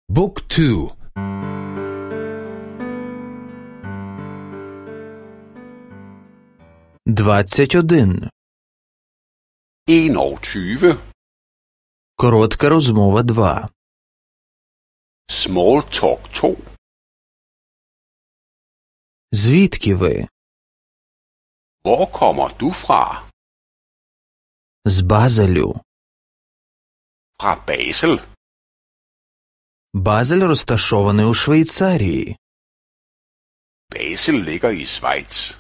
Book 2. 21. 21. Коротка розмова 2. Small talk 2. Звідки ви? Hvor kommer du fra? З Базелю. Fra Basel. Базель розташований у Швейцарії. Basel ligger i Schweiz.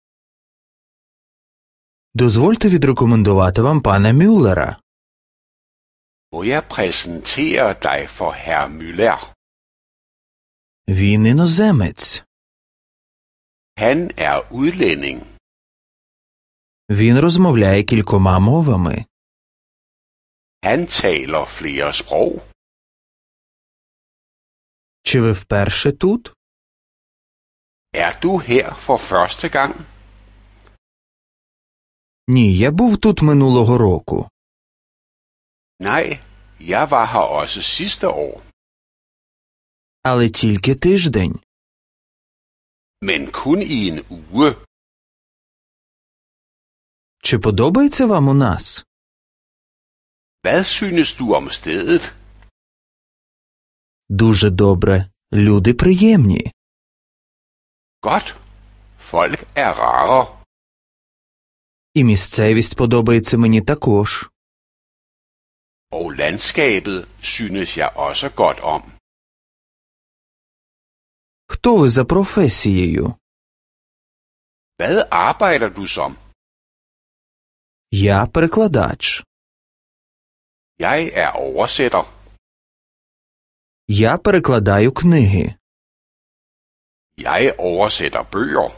Дозвольте відрекомендувати вам пана Мюллера. Må jeg præsentere dig for herr Müller? Він іноземець. Han er udlænding. Він розмовляє кількома мовами. Han taler flere sprog. Чи ви вперше тут? Er du her for første gang? Ні, я був тут минулого року. Nej, jeg var her også sidste år. Але тільки тиждень. Men kun i en uge. Чи подобається вам у нас? Hvad synes du om stedet? Дуже добре. Люди приємні. Godt. Folk er rare. І місцевість подобається мені також. Og landskabet synes jeg også godt om. Хто ви за професією? Hvad arbejder du som? Я перекладач. Jeg er oversætter. Я перекладаю книги. Jeg oversætter bøger.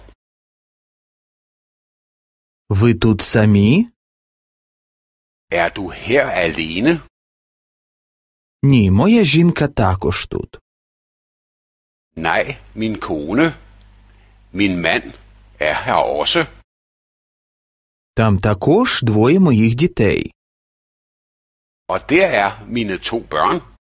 Ви тут самі? Er du her alene? Ні, моя жінка також тут. Nej, min kone. Min mand er her også. Там також двоє моїх дітей. Og der er mine 2 børn.